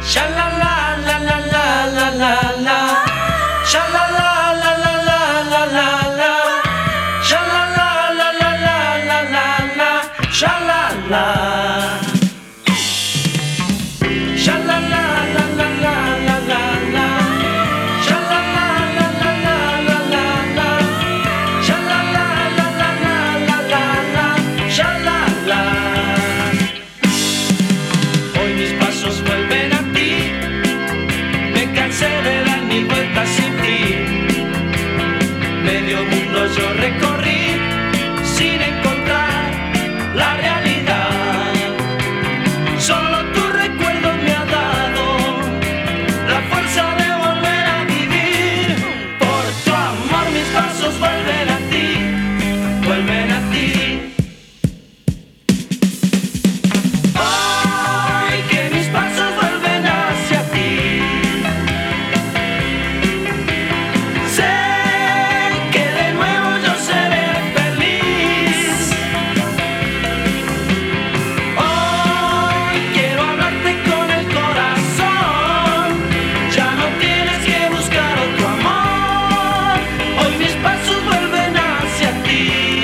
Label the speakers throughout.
Speaker 1: Sha la la la la la la la la. Sha la la la la la la la la. Sha la la la la la la la la. Sha la la. Sha la la la la la la la la. Sha la la la la la la la la. Sha la la la la la la la la. Sha la la. Hoy mis pasos vuelven a ti. Me cansé de dar mil vueltas sin fin. Medio mundo yo recorrí sin encontrar la realidad. Solo tu recuerdo me ha dado la fuerza de volver a vivir. Por tu amor mis pasos vuelven a ti, vuelven a ti. Hoy que mis pasos vuelven hacia ti, sé que de nuevo yo seré feliz. Hoy quiero hablarte con el corazón, ya no tienes que buscar otro amor. Hoy mis pasos vuelven hacia ti.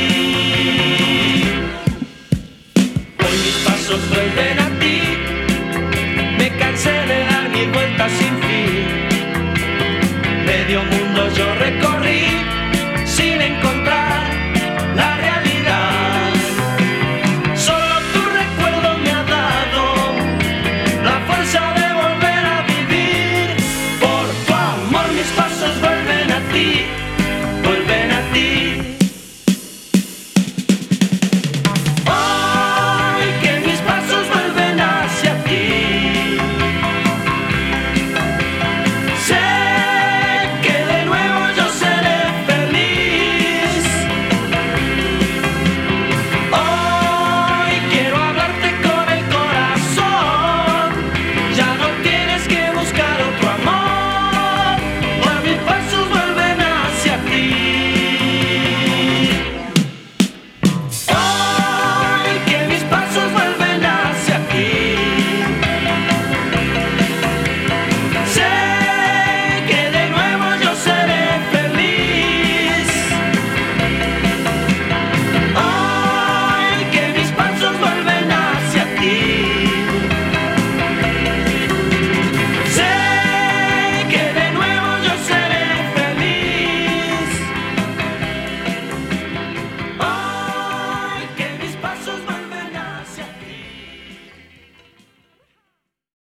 Speaker 1: Hoy mis pasos vuelven a ti. Me cansé de dar mil vueltas sin fin. Medio mundo yo recorrí